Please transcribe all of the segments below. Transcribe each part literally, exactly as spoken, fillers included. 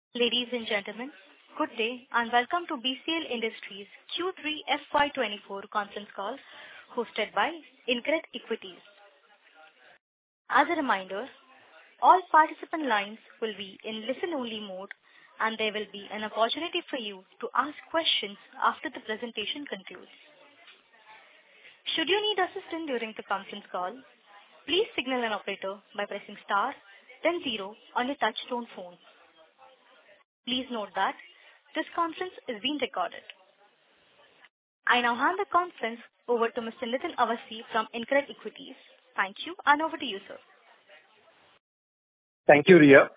Ladies and gentlemen, good day and welcome to B C L Industries Q three F Y twenty-four conference call hosted by InCred Equities. As a reminder, all participant lines will be in listen-only mode, and there will be an opportunity for you to ask questions after the presentation concludes. Should you need assistance during the conference call, please signal an operator by pressing star then zero on your touch-tone phone. Please note that this conference is being recorded. I now hand the conference over to Mister Nitin Awasthi from InCred Equities. Thank you, and over to you, sir. Thank you, Ria.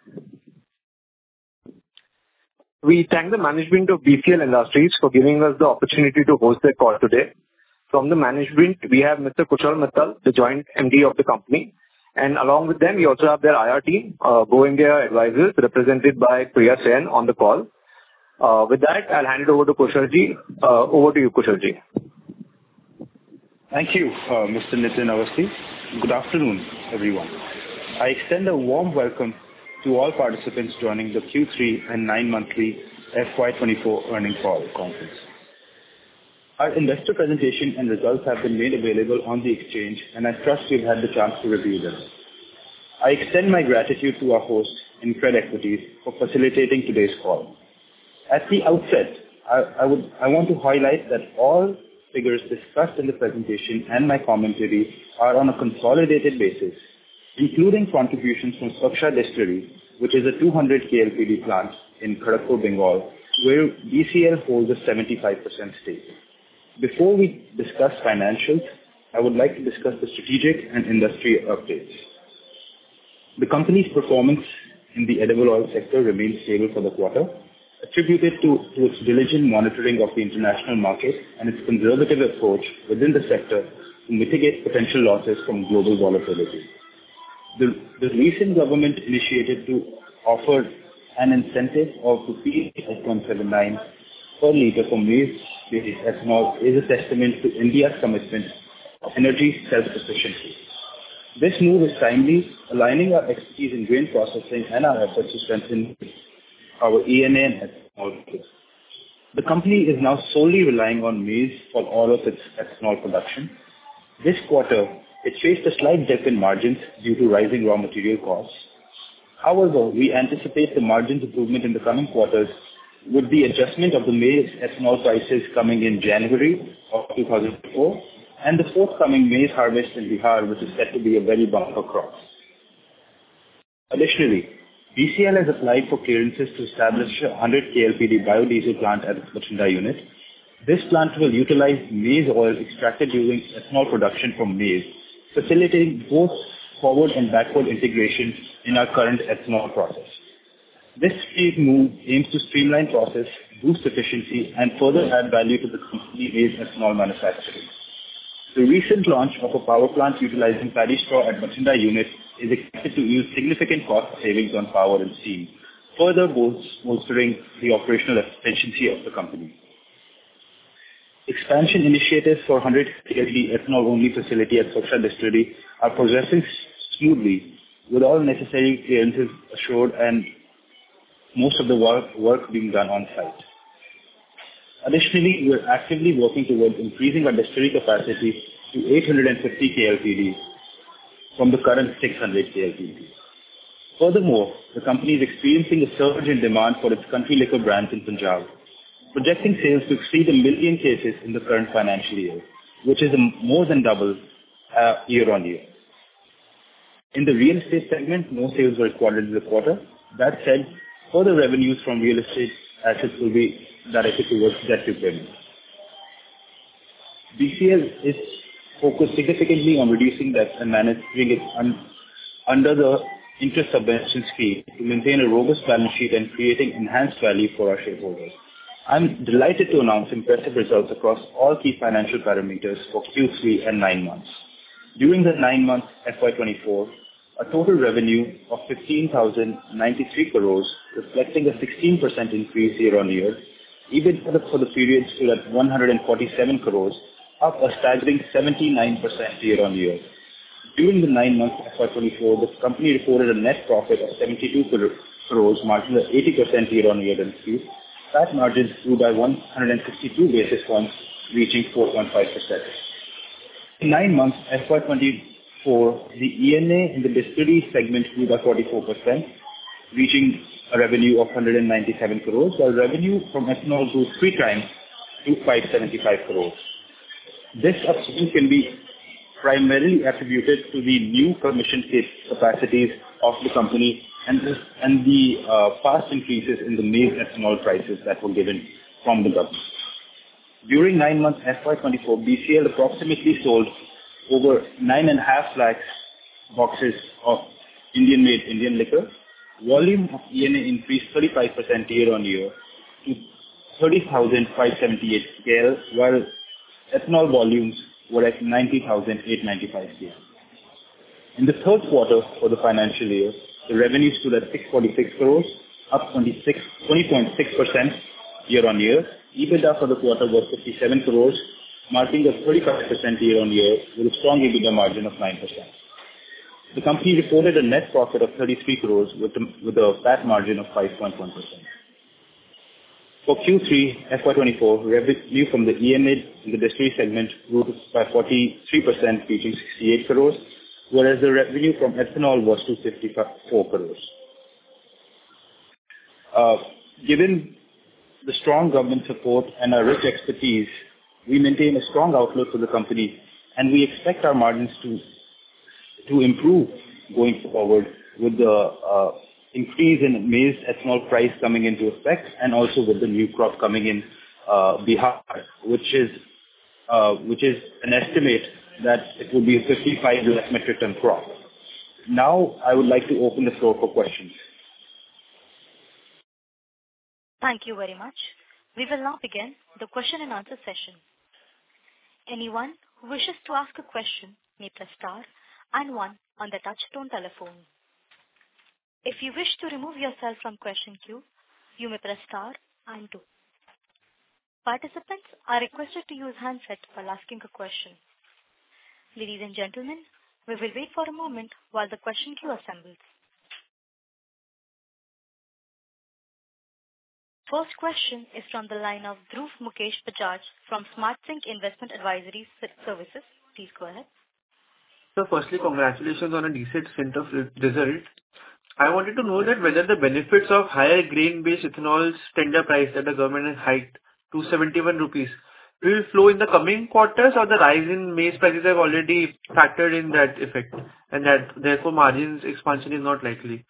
We thank the management of B C L Industries for giving us the opportunity to host their call today. From the management, we have Mister Kushal Mittal, the Joint M D of the company, and along with them, we also have their I R team, uh, Go India Advisors, represented by Priya Sen on the call. Uh, with that, I'll hand it over to Kushalji. Uh, over to you, Kushalji. Thank you, uh, Mister Nitin Awasthi. Good afternoon, everyone. I extend a warm welcome to all participants joining the Q three and nine-monthly F Y twenty-four earnings call conference. Our investor presentation and results have been made available on the exchange, and I trust you've had the chance to review them. I extend my gratitude to our host, InCred Equities, for facilitating today's call. At the outset, I, I, would, I want to highlight that all figures discussed in the presentation and my commentary are on a consolidated basis, including contributions from Swaksha Distillery, which is a two hundred K L P D plant in Kharagpur, Bengal, where B C L holds a seventy-five percent stake. Before we discuss financials, I would like to discuss the strategic and industry updates. The company's performance in the edible oil sector remains stable for the quarter, attributed to, to its diligent monitoring of the international market and its conservative approach within the sector to mitigate potential losses from global volatility. The, the recent government initiative to offer an incentive of rupees one seventy-nine per litre for maize-based ethanol is a testament to India's commitment to energy self-sufficiency. This move is timely, aligning our expertise in grain processing and our efforts to strengthen our E N A and ethanol. The company is now solely relying on maize for all of its ethanol production. This quarter, it faced a slight dip in margins due to rising raw material costs. However, we anticipate the margins improvement in the coming quarters with the adjustment of the maize ethanol prices coming in January of two thousand four and the forthcoming maize harvest in Bihar, which is set to be a very bumper crop. Additionally, B C L has applied for clearances to establish a one hundred K L P D biodiesel plant at its Bathinda unit. This plant will utilize maize oil extracted during ethanol production from maize, facilitating both forward and backward integration in our current ethanol process. This phase move aims to streamline process, boost efficiency, and further add value to the company's maize ethanol manufacturing. The recent launch of a power plant utilizing paddy straw at Bathinda unit is expected to yield significant cost savings on power and steam, further bolstering the operational efficiency of the company. Expansion initiatives for one hundred K L P D ethanol-only facility at Swaksha Distillery are progressing smoothly, with all necessary clearances assured and most of the work, work being done on site. Additionally, we are actively working towards increasing our distillery capacity to eight hundred fifty K L P D from the current six hundred K L P D. Furthermore, the company is experiencing a surge in demand for its country liquor brands in Punjab, projecting sales to exceed a million cases in the current financial year, which is a more than double uh, year on year. In the real estate segment, no sales were recorded in the quarter. That said, further revenues from real estate assets will be directed towards debt repayment. B C L is focused significantly on reducing debt and managing it un- under the interest subvention scheme to maintain a robust balance sheet and creating enhanced value for our shareholders. I'm delighted to announce impressive results across all key financial parameters for Q three and nine months. During the nine months F Y twenty-four, a total revenue of fifteen thousand ninety-three crores, reflecting a sixteen percent increase year-on-year. EBIT for the, for the period stood at one hundred forty-seven crores, up a staggering seventy-nine percent year-on-year. During the nine months of F Y twenty-four, the company reported a net profit of seventy-two crores, marking an eighty percent year-on-year increase. PAT margins grew by one hundred sixty-two basis points, reaching four point five percent. In nine months, F Y twenty-four, the E N A in the distillery segment grew by forty-four percent, reaching a revenue of one hundred ninety-seven crores, while revenue from ethanol grew three times to five hundred seventy-five crores. This upswing can be primarily attributed to the new commissioned capacities of the company and the, and the uh, fast increases in the maize ethanol prices that were given from the government. During nine months F Y twenty-four, B C L approximately sold over nine and a half lakhs boxes of Indian-made Indian liquor. Volume of E N A increased thirty-five percent year-on-year to thirty thousand five hundred seventy-eight K L, while ethanol volumes were at ninety thousand eight hundred ninety-five K L. In the third quarter for the financial year, the revenue stood at six hundred forty-six crores, up twenty point six percent year-on-year. EBITDA for the quarter was fifty-seven crores, marking a thirty-five percent year-on-year with a strong EBITDA margin of nine percent. The company reported a net profit of thirty-three crores with a, with a PAT margin of five point one percent. For Q three F Y twenty-four, revenue from the E N A in the distillery segment grew by forty-three percent, reaching sixty-eight crores, whereas the revenue from ethanol was to fifty-four crores. Uh, given the strong government support and our rich expertise, we maintain a strong outlook for the company, and we expect our margins to to improve going forward with the uh, increase in maize ethanol price coming into effect, and also with the new crop coming in uh, Bihar, which is uh, which is an estimate that it will be a fifty-five lakh metric ton crop. Now, I would like to open the floor for questions. Thank you very much. We will now begin the question and answer session. Anyone who wishes to ask a question may press star and one on the touch-tone telephone. If you wish to remove yourself from question queue, you may press star and two. Participants are requested to use handset while asking a question. Ladies and gentlemen, we will wait for a moment while the question queue assembles. First question is from the line of Dhruv Mukesh Bajaj from SmartSync Investment Advisory Services. Please go ahead. So firstly, congratulations on a decent set of result. I wanted to know that whether the benefits of higher grain-based ethanol tender price that the government has hiked to seventy-one rupees will flow in the coming quarters, or the rise in maize prices have already factored in that effect, and that therefore margins expansion is not likely.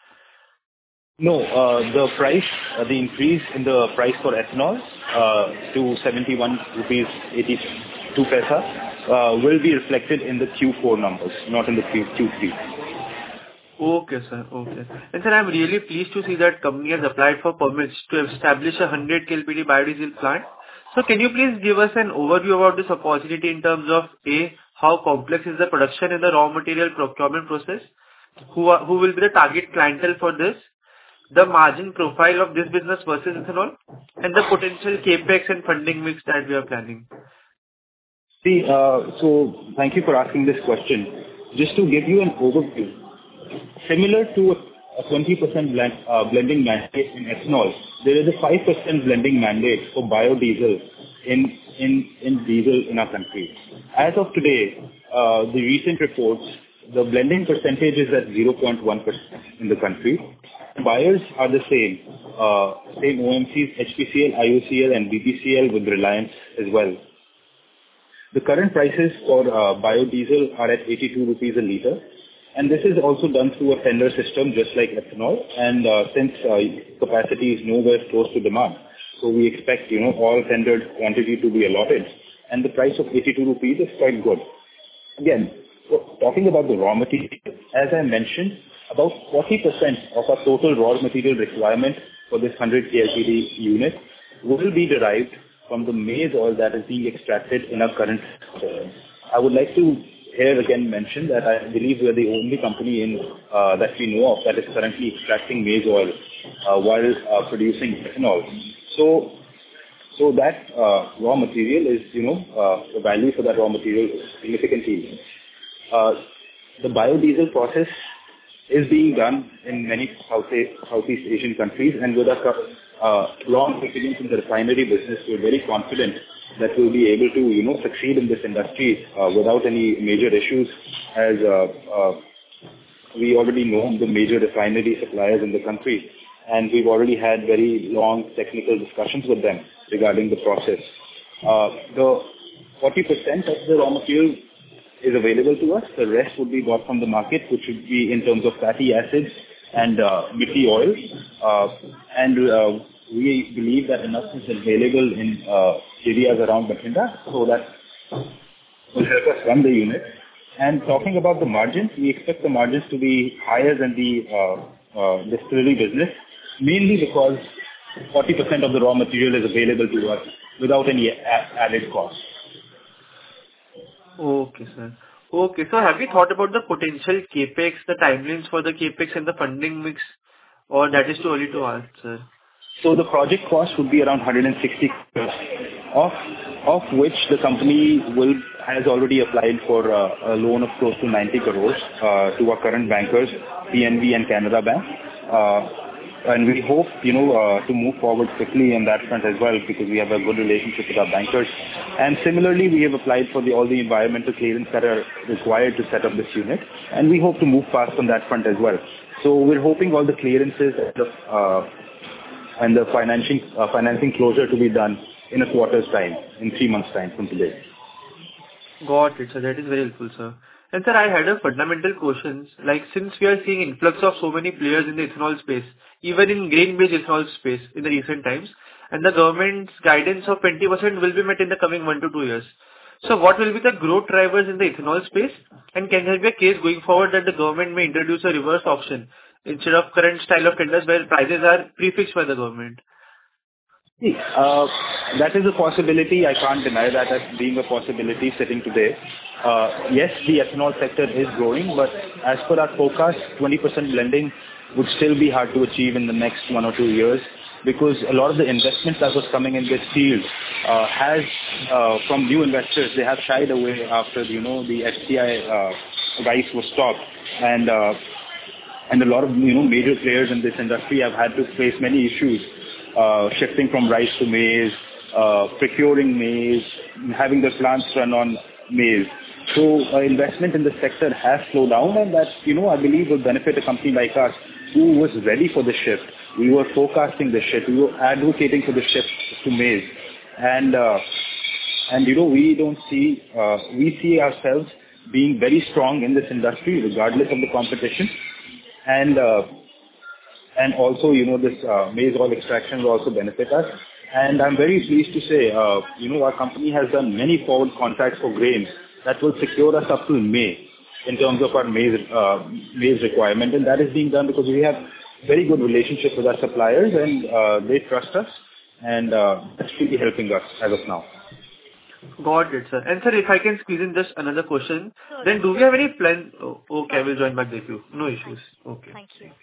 No, uh, the price, uh, the increase in the price for ethanol uh, to seventy-one rupees eighty-two paisa uh, will be reflected in the Q four numbers, not in the Q three. Okay, sir. Okay. And sir, I'm really pleased to see that company has applied for permits to establish a one hundred K L P D biodiesel plant. So can you please give us an overview about this opportunity in terms of A, how complex is the production and the raw material procurement process? Who are, who will be the target clientele for this? The margin profile of this business versus ethanol, and the potential capex and funding mix that we are planning. See, uh, so thank you for asking this question. Just to give you an overview, similar to a twenty percent blend, uh, blending mandate in ethanol, there is a five percent blending mandate for biodiesel in, in, in diesel in our country. As of today, uh, the recent reports, the blending percentage is at zero point one percent in the country. Buyers are the same, uh, same O M Cs, H P C L, I O C L and B P C L with Reliance as well. The current prices for uh, biodiesel are at eighty-two rupees a litre, and this is also done through a tender system just like ethanol, and uh, since uh, capacity is nowhere close to demand, so we expect, you know, all tendered quantity to be allotted, and the price of eighty-two rupees is quite good. Again, so talking about the raw material, as I mentioned, about forty percent of our total raw material requirement for this one hundred K L P D unit will be derived from the maize oil that is being extracted in our current system. I would like to here again mention that I believe we are the only company in uh, that we know of that is currently extracting maize oil uh, while uh, producing ethanol. So, so that uh, raw material is, you know, uh, the value for that raw material is significantly. Uh, the biodiesel process is being done in many South Southeast Asian countries, and with our uh, long experience in the refinery business, we're very confident that we'll be able to, you know, succeed in this industry uh, without any major issues, as uh, uh, we already know the major refinery suppliers in the country, and we've already had very long technical discussions with them regarding the process. Uh, the forty percent of the raw material is available to us. The rest would be bought from the market, which would be in terms of fatty acids and uh, mitti oil. Uh, and uh, we believe that enough is available in uh, areas around Bathinda, so that will help us run the unit. And talking about the margins, we expect the margins to be higher than the uh, uh, distillery business, mainly because forty percent of the raw material is available to us without any a- added cost. Okay, sir. Okay, so have you thought about the potential capex, the timelines for the capex and the funding mix, or that is too early to ask, sir? So the project cost would be around one hundred sixty crores, of of which the company will has already applied for uh, a loan of close to ninety crores uh, to our current bankers, P N B and Canara Bank. Uh, and we hope, you know, uh, to move forward quickly on that front as well, because we have a good relationship with our bankers. And similarly, we have applied for the, all the environmental clearance that are required to set up this unit, and we hope to move fast on that front as well. So we're hoping all the clearances and the, uh, and the financing uh, financing closure to be done in a quarter's time, in three months' time from today. Got it, sir. That is very helpful, sir. And sir, I had a fundamental question. Like, since we are seeing influx of so many players in the ethanol space, even in grain-based ethanol space in the recent times, and the government's guidance of twenty percent will be met in the coming one to two years. So what will be the growth drivers in the ethanol space? And can there be a case going forward that the government may introduce a reverse auction instead of current style of tenders where prices are prefixed by the government? See, uh, that is a possibility. I can't deny that as being a possibility sitting today. Uh, yes, the ethanol sector is growing, but as per our forecast, twenty percent blending would still be hard to achieve in the next one or two years, because a lot of the investment that was coming in this field uh, has, uh, from new investors, they have shied away after, you know, the F C I uh, rice was stopped, and uh, and a lot of, you know, major players in this industry have had to face many issues. Uh, shifting from rice to maize, uh, procuring maize, having the plants run on maize. So uh, investment in the sector has slowed down, and that, you know, I believe will benefit a company like us who was ready for the shift. We were forecasting the shift. We were advocating for the shift to maize. And, uh, and you know, we don't see, uh, we see ourselves being very strong in this industry regardless of the competition. And, uh, And also, you know, this uh, maize oil extraction will also benefit us. And I'm very pleased to say, uh, you know, our company has done many forward contracts for grains that will secure us up to May in terms of our maize, uh, maize requirement. And that is being done because we have very good relationship with our suppliers, and uh, they trust us. And uh, that's really helping us as of now. Got it, sir. And sir, if I can squeeze in just another question, sure. Then do we have any plan? Oh, okay, I will join back with you. No issues. Okay. Thank you.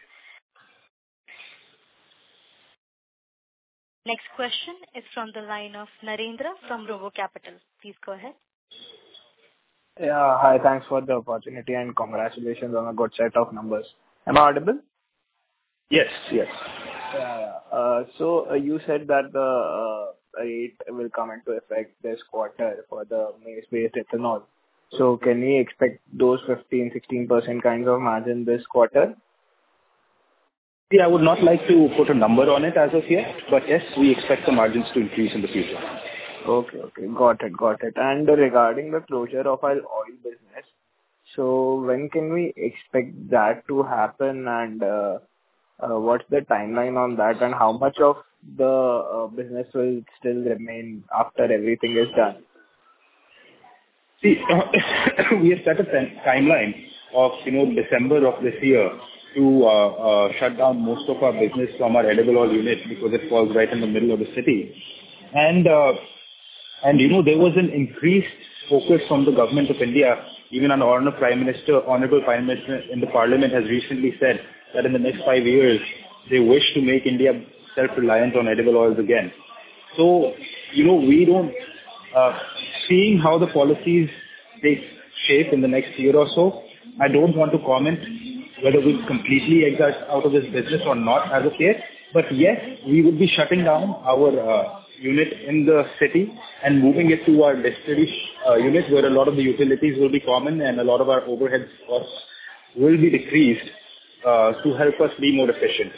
Next question is from the line of Narendra from Robo Capital. Please go ahead. Yeah, hi. Thanks for the opportunity and congratulations on a good set of numbers. Am I audible? Yes, yes. Yeah. Uh, so uh, you said that the uh, rate will come into effect this quarter for the maize-based ethanol. So can we expect those fifteen, sixteen percent kinds of margin this quarter? See, I would not like to put a number on it as of yet, but yes, we expect the margins to increase in the future. Okay, okay. Got it, got it. And regarding the closure of our oil business, so when can we expect that to happen, and uh, uh, what's the timeline on that, and how much of the uh, business will still remain after everything is done? See, we have set a timeline of, you know, December of this year to uh, uh, shut down most of our business from our edible oil unit, because it falls right in the middle of the city. And, uh, and you know, there was an increased focus from the government of India. Even an honorable Prime Minister, honorable Prime Minister in the Parliament has recently said that in the next five years, they wish to make India self-reliant on edible oils again. So, you know, we don't, uh, seeing how the policies take shape in the next year or so, I don't want to comment whether we'll completely exit out of this business or not as of yet. But yes, we would be shutting down our uh, unit in the city and moving it to our distillery uh, unit, where a lot of the utilities will be common and a lot of our overhead costs will be decreased uh, to help us be more efficient.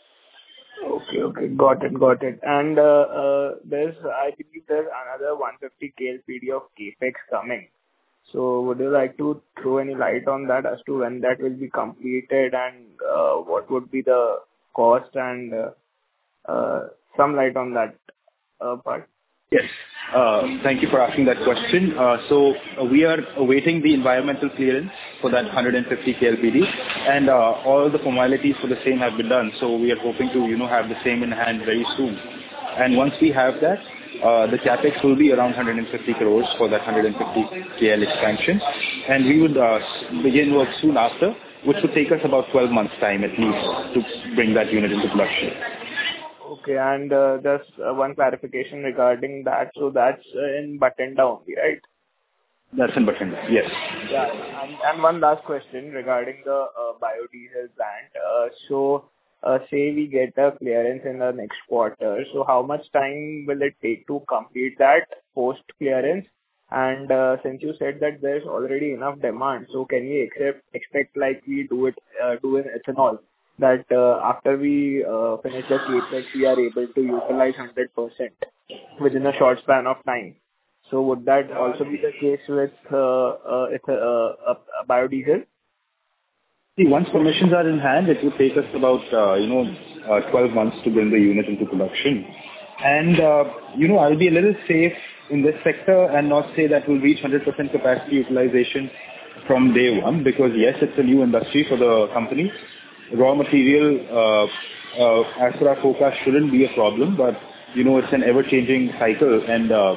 Okay, okay. Got it, got it. And uh, uh, there's, I believe there's another one hundred fifty K L P D of CapEx coming. So would you like to throw any light on that as to when that will be completed and uh, what would be the cost and uh, uh, some light on that uh, part? Yes. Uh, Thank you for asking that question. Uh, So uh, we are awaiting the environmental clearance for that one hundred fifty K L P D, and uh, all the formalities for the same have been done. So we are hoping to, you know, have the same in hand very soon. And once we have that, uh, the capex will be around one hundred fifty crores for that one hundred fifty K L expansion, and we would uh, begin work soon after, which would take us about twelve months' time at least to bring that unit into production. Okay, and uh, just uh, one clarification regarding that. So that's uh, in Bathinda only, right? That's in Bathinda, yes. Yeah. And and one last question regarding the uh, biodiesel plant. Uh, So, uh, say we get a clearance in the next quarter, so how much time will it take to complete that post-clearance? And uh, since you said that there's already enough demand, so can we accept expect like we do it uh, do in ethanol, that uh, after we uh, finish the CapEx, we are able to utilize one hundred percent within a short span of time? So would that also be the case with uh, uh, eth- uh, uh, biodiesel? See, once permissions are in hand, it would take us about, uh, you know, uh, twelve months to bring the unit into production. And, uh, you know, I'll be a little safe in this sector and not say that we'll reach one hundred percent capacity utilization from day one, because yes, it's a new industry for the company. Raw material, uh, uh, as per our forecast, shouldn't be a problem, but, you know, it's an ever-changing cycle, and uh,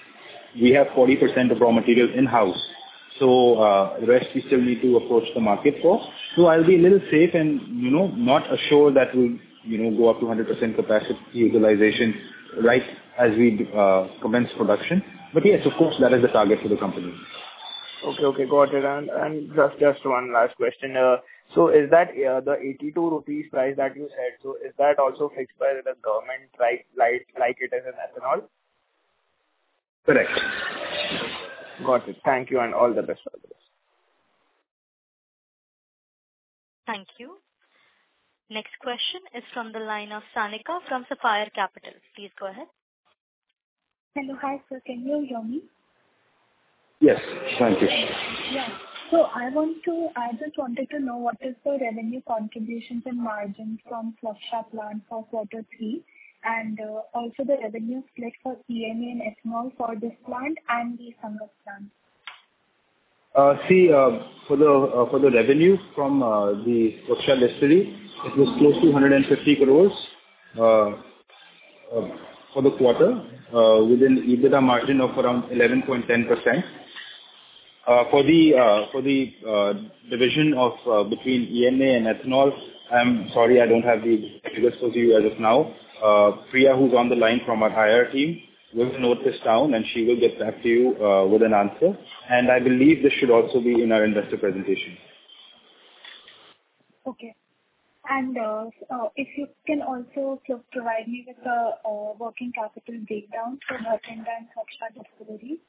we have forty percent of raw material in-house. So uh, the rest we still need to approach the market for. So I'll be a little safe and, you know, not assure that we'll, you know, go up to one hundred percent capacity utilization right as we uh, commence production. But yes, of course, that is the target for the company. Okay, okay, got it. And and just just one last question. Uh, So is that uh, the eighty-two rupees price that you said, so is that also fixed by the government, like like like it is in ethanol? Correct. Got it. Thank you, and all the best for this. Thank you. Next question is from the line of Sanika from Sapphire Capital. Please go ahead. Hello. Hi, sir. Can you hear me? Yes, thank you. Yeah. So I want to, I just wanted to know what is the revenue contributions and margins from Swaksha plant for quarter three, and uh, also the revenue split for E N A and ethanol for this plant and the Sangat plant. Uh, see, uh, for the uh, for the revenue from uh, the Swaksha distillery, it was close to one hundred fifty crores uh, uh, for the quarter, uh, with an EBITDA margin of around eleven point one zero percent. Uh, For the uh, for the uh, division of uh, between E N A and ethanol, I'm sorry, I don't have the figures for you as of now. Uh, Priya, who's on the line from our I R team, will note this down, and she will get back to you uh, with an answer. And I believe this should also be in our investor presentation. Okay. And uh, uh, if you can also pro- provide me with a uh, working capital breakdown for Bathinda and Swaksha distillery.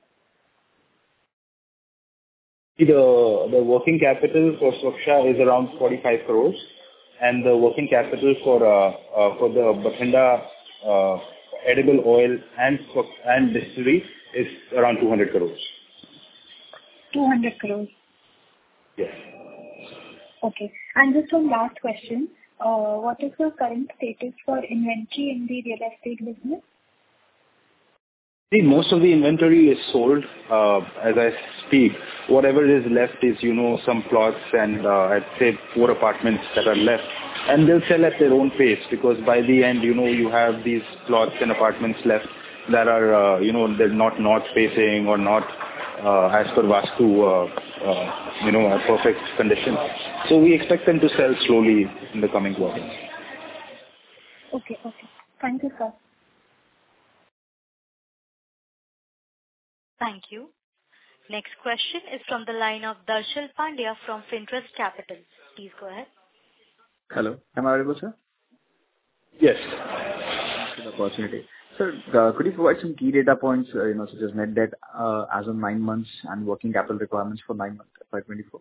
The the working capital for Swaksha is around forty-five crores, and the working capital for uh, uh, for the Bathinda uh, edible oil and Swak- and distillery is around two hundred crores. two hundred crores. Yes. Okay. And just one last question. Uh, What is the current status for inventory in the real estate business? See, most of the inventory is sold uh, as I speak. Whatever is left is, you know, some plots and uh, I'd say four apartments that are left. And they'll sell at their own pace, because by the end, you know, you have these plots and apartments left that are, uh, you know, they're not north facing or not uh, as per Vastu, uh, uh, you know, a perfect condition. So we expect them to sell slowly in the coming quarters. Okay. Okay. Thank you, sir. Thank you. Next question is from the line of Darshil Pandya from Finterest Capital. Please go ahead. Hello. Am I audible, sir? Yes. Thanks for the opportunity. Sir, uh, could you provide some key data points, uh, you know, such as net debt uh, as of nine months and working capital requirements for nine months F Y twenty-four?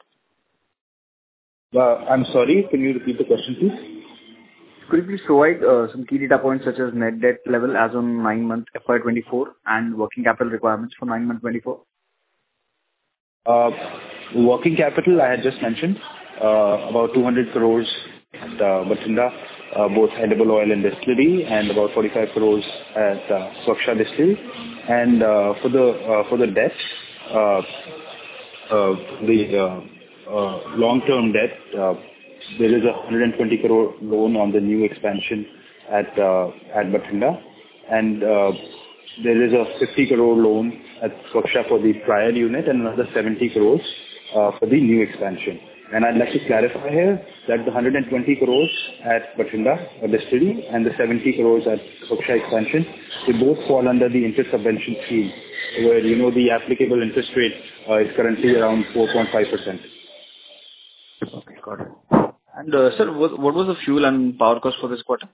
Uh, I'm sorry, can you repeat the question, please? Could you please provide uh, some key data points such as net debt level as on nine month F Y twenty-four and working capital requirements for nine month twenty-four? Uh, working capital, I had just mentioned, uh, about two hundred crores at uh, Bathinda, uh, both edible oil and distillery, and about forty-five crores at uh, Swaksha Distillery. And uh, for the uh, for the debt, uh, uh, the uh, uh, long-term debt, uh, there is a one hundred twenty crore loan on the new expansion at uh, at Bathinda, and uh, there is a fifty crore loan at Swaksha for the prior unit and another seventy crores uh, for the new expansion. And I'd like to clarify here that the one hundred twenty crores at Bathinda, a distillery, and the seventy crores at Swaksha expansion, they both fall under the interest subvention scheme, where, you know, the applicable interest rate uh, is currently around four point five percent. Okay, got it. And uh, sir, what, what was the fuel and power cost for this quarter?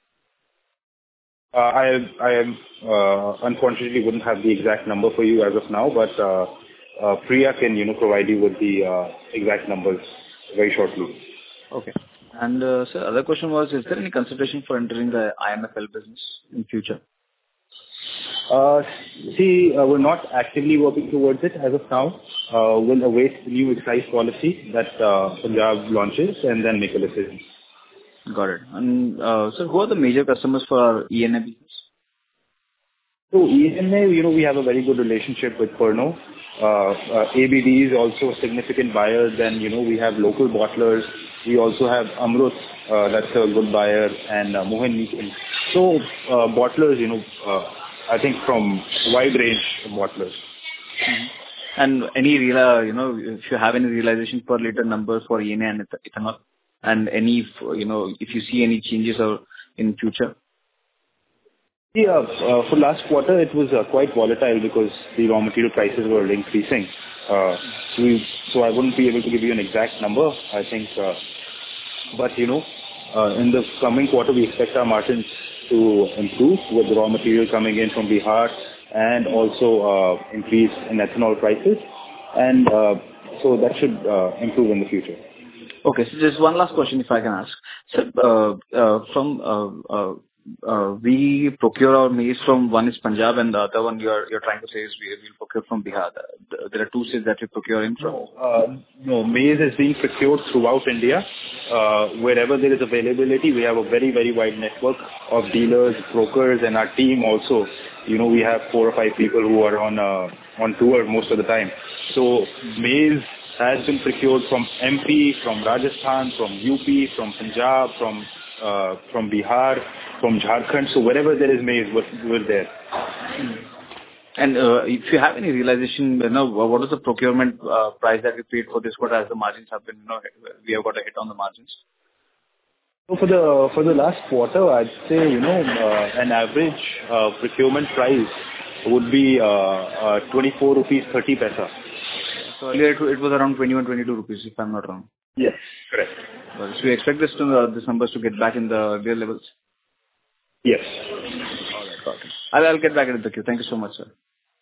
Uh, I I am uh, unfortunately wouldn't have the exact number for you as of now, but uh, uh, Priya can, you know, provide you with the uh, exact numbers very shortly. Okay. And uh, sir, other question was, is there any consideration for entering the I M F L business in future? Uh, see, uh, we're not actively working towards it as of now. Uh, we'll await the new excise policy that uh, Punjab launches and then make a decision. Got it. And uh, sir, who are the major customers for our E N A business? So E N A, you know, we have a very good relationship with Pernod. Uh, uh, A B D is also a significant buyer. Then, you know, we have local bottlers. We also have Amrut, uh, that's a good buyer, and uh, Mohan Meekin. So uh, bottlers, you know, uh, I think from a wide range of bottlers. Mm-hmm. And any real, uh, you know, if you have any realization per liter numbers for E N A and ethanol, and any, you know, if you see any changes or in future? Yeah, uh, for last quarter it was uh, quite volatile because the raw material prices were increasing. Uh, we, so I wouldn't be able to give you an exact number, I think. Uh, but, you know, uh, in the coming quarter we expect our margins to improve with the raw material coming in from Bihar and also uh, increase in ethanol prices. And uh, so that should uh, improve in the future. Okay, so just one last question if I can ask. So, uh, uh, from, uh, uh, uh, we procure our maize from, one is Punjab and the other one you're, you're trying to say is we will procure from Bihar. There are two states that we procure in from. No, uh, no, maize is being procured throughout India. Uh, wherever there is availability, we have a very, very wide network of dealers, brokers, and our team also. You know, we have four or five people who are on, uh, on tour most of the time. So maize has been procured from M P, from Rajasthan, from U P, from Punjab, from uh, from Bihar, from Jharkhand. So wherever there is maize, we're, we're there. And uh, if you have any realization, you know, what is the procurement uh, price that we paid for this quarter as the margins have been, you know, we have got a hit on the margins? So for the for the last quarter, I'd say, you know, uh, an average uh, procurement price would be uh, uh, twenty-four rupees thirty paisa. So earlier it, it was around twenty-one, twenty-two rupees, if I'm not wrong. Yes, correct. Well, so we expect this to, uh, this numbers to get back in the real levels? Yes. All right, got it. I'll, I'll get back into the queue. Thank you so much, sir.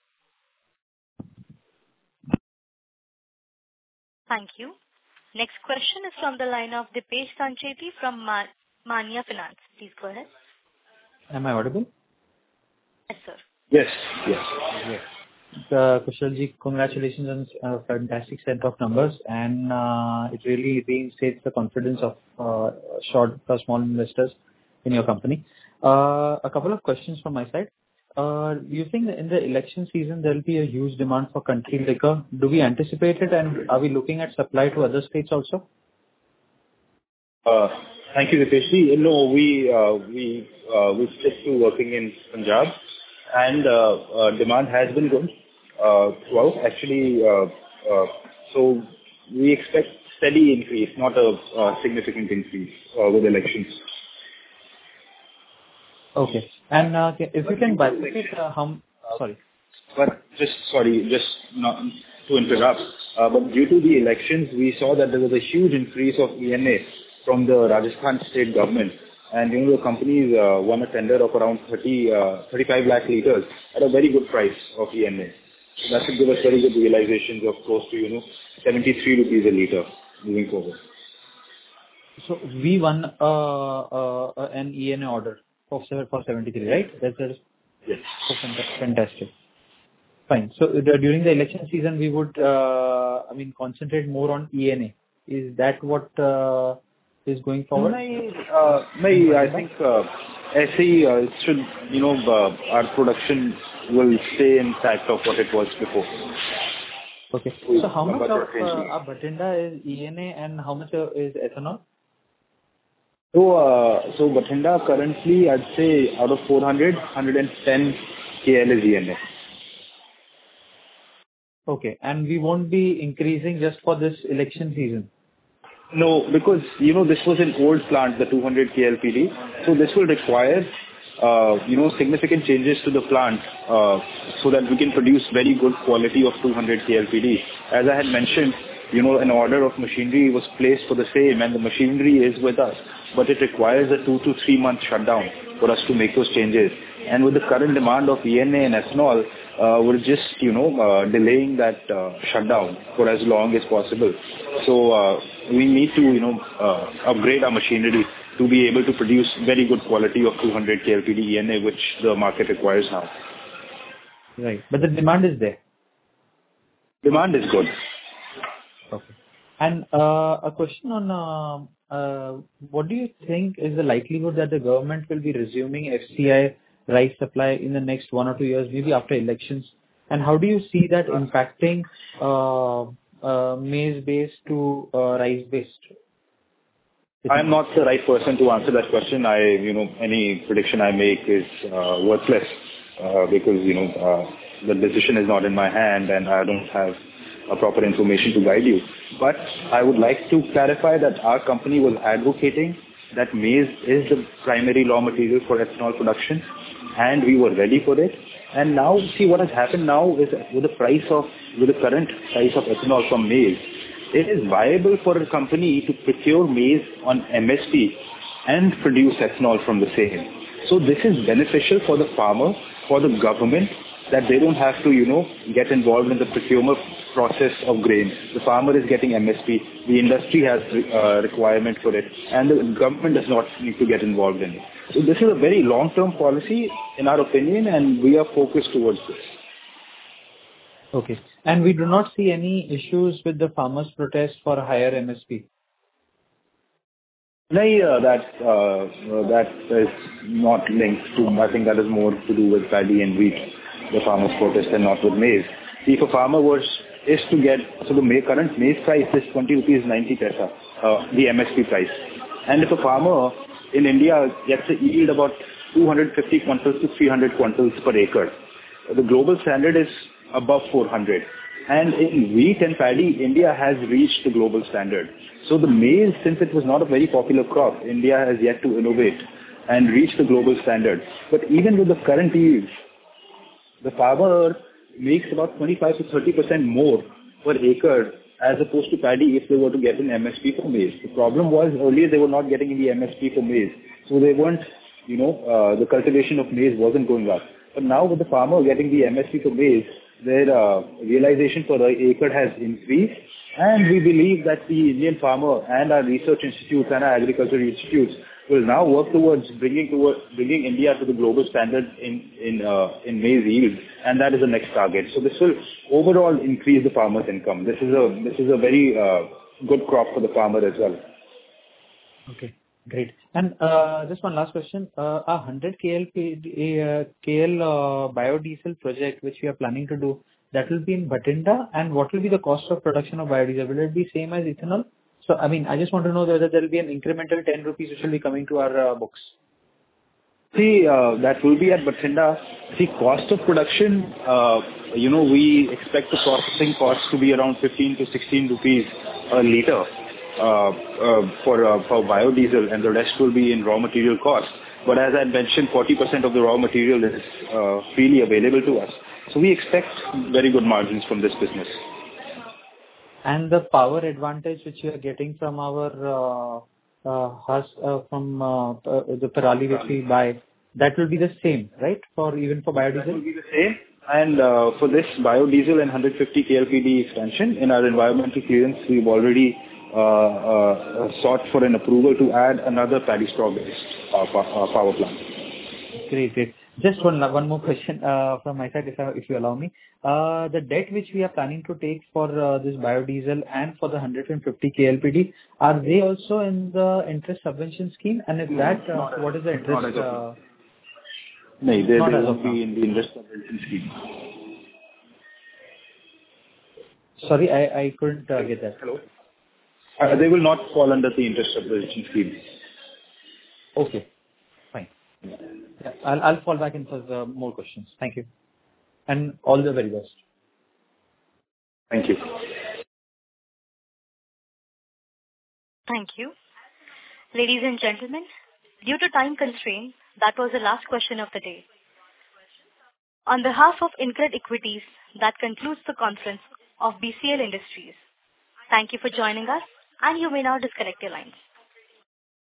Thank you. Next question is from the line of Dipesh Sancheti from Ma- Manya Finance. Please go ahead. Am I audible? Yes, sir. Yes, yes. Yes. Uh, Kushalji, congratulations on a fantastic set of numbers, and uh, it really reinstates the confidence of uh, short or small investors in your company. Uh, a couple of questions from my side. Uh, do you think that in the election season there will be a huge demand for country liquor? Do we anticipate it, and are we looking at supply to other states also? Uh, thank you, Dipesh. No, we uh, we uh, we stick to working in Punjab, and uh, uh, demand has been good uh, throughout. Actually, uh, uh, so we expect steady increase, not a uh, significant increase uh, with elections. Okay. And uh, if you can bifurcate, uh, how, sorry. But just, sorry, just not to interrupt, uh, but due to the elections, we saw that there was a huge increase of E N A from the Rajasthan state government. And, you know, the companies uh, won a tender of around thirty, uh, thirty-five lakh liters at a very good price of E N A. So that should give us very good realizations of close to, you know, seventy-three rupees a liter moving forward. So we won uh, uh, an E N A order for for seventy-three, right? That's that's Yes. fantastic. Fine. So the, during the election season, we would, uh, I mean, concentrate more on E N A. Is that what uh, is going forward? No, uh, no, I think uh, S E uh, should, you know, uh, our production will stay intact of what it was before. Okay. So how much of uh, our Bathinda is E N A and how much uh, is ethanol? So, uh, so Bathinda currently, I'd say out of four hundred, one hundred ten K L is E N A. Okay. And we won't be increasing just for this election season? No, because, you know, this was an old plant, the two hundred K L P D. So this will require, uh, you know, significant changes to the plant uh, so that we can produce very good quality of two hundred K L P D. As I had mentioned, you know, an order of machinery was placed for the same and the machinery is with us. But it requires a two to three month shutdown for us to make those changes. And with the current demand of E N A and ethanol, uh, we're just, you know, uh, delaying that uh, shutdown for as long as possible. So uh, we need to, you know, uh, upgrade our machinery to be able to produce very good quality of two hundred K L P D E N A, which the market requires now. Right. But the demand is there. Demand is good. Okay. And uh, a question on uh, uh, what do you think is the likelihood that the government will be resuming F C I rice supply in the next one or two years, maybe after elections? And how do you see that impacting uh, uh, maize-based to uh, rice-based? I'm not the right person to answer that question. I, you know, any prediction I make is uh, worthless uh, because, you know, uh, the decision is not in my hand and I don't have a proper information to guide you. But I would like to clarify that our company was advocating that maize is the primary raw material for ethanol production and we were ready for it. And now, see what has happened now is with the price of, with the current price of ethanol from maize, it is viable for a company to procure maize on M S P and produce ethanol from the same. So this is beneficial for the farmer, for the government, that they don't have to, you know, get involved in the procurement process of grain. The farmer is getting M S P, the industry has uh, requirement for it, and the government does not need to get involved in it. So this is a very long-term policy, in our opinion, and we are focused towards this. Okay. And we do not see any issues with the farmers' protest for higher M S P? No, uh, that, uh, that is not linked to, I think that is more to do with paddy and wheat, the farmers' protest, and not with maize. See, if a farmer was, is to get, so the ma- current maize price is twenty rupees ninety paisa, uh, the M S P price. And if a farmer in India gets a yield about two hundred fifty quintals to three hundred quintals per acre, the global standard is above four hundred. And in wheat and paddy, India has reached the global standard. So the maize, since it was not a very popular crop, India has yet to innovate and reach the global standard. But even with the current yields, the farmer makes about twenty-five to thirty percent more per acre as opposed to paddy if they were to get an M S P for maize. The problem was earlier they were not getting any M S P for maize. So they weren't, you know, uh, the cultivation of maize wasn't going up. But now with the farmer getting the M S P for maize, their uh, realization per acre has increased. And we believe that the Indian farmer and our research institutes and our agricultural institutes will now work towards bringing towards bringing India to the global standard in in uh, in maize yield, and that is the next target. So this will overall increase the farmer's income. This is a this is a very uh, good crop for the farmer as well. Okay, great. And uh, just one last question: uh, a one hundred K L P, uh, K L uh, biodiesel project which we are planning to do, that will be in Bathinda, and what will be the cost of production of biodiesel? Will it be same as ethanol? So, I mean, I just want to know whether there will be an incremental ten rupees which will be coming to our uh, books. See, uh, that will be at Bathinda. See, cost of production, uh, you know, we expect the processing cost to be around fifteen to sixteen rupees a litre uh, uh, for uh, for biodiesel, and the rest will be in raw material cost. But as I mentioned, forty percent of the raw material is uh, freely available to us. So we expect very good margins from this business. And the power advantage which you are getting from our uh, uh, hus, uh, from uh, uh, the Parali which we buy, that will be the same, right? For even for biodiesel? That will be the same. And uh, for this biodiesel and one hundred fifty K L P D expansion, in our environmental clearance, we've already uh, uh, sought for an approval to add another paddy straw-based uh, power, uh, power plant. Great, great. Just one one more question uh, from my side, if, I, if you allow me. Uh, the debt which we are planning to take for uh, this biodiesel and for the one hundred fifty K L P D, are they also in the interest subvention scheme? And if that, uh, what is the interest? Uh, No, they, they Not as won't of be now. in the interest subvention scheme. Sorry, I, I couldn't uh, get that. Hello? Uh, they will not fall under the interest subvention scheme. Okay, fine. Yeah, I'll, I'll fall back in for the more questions. Thank you. And all the very best. Thank you. Thank you. Ladies and gentlemen, due to time constraint, that was the last question of the day. On behalf of InCred Equities, that concludes the conference of B C L Industries. Thank you for joining us, and you may now disconnect your lines.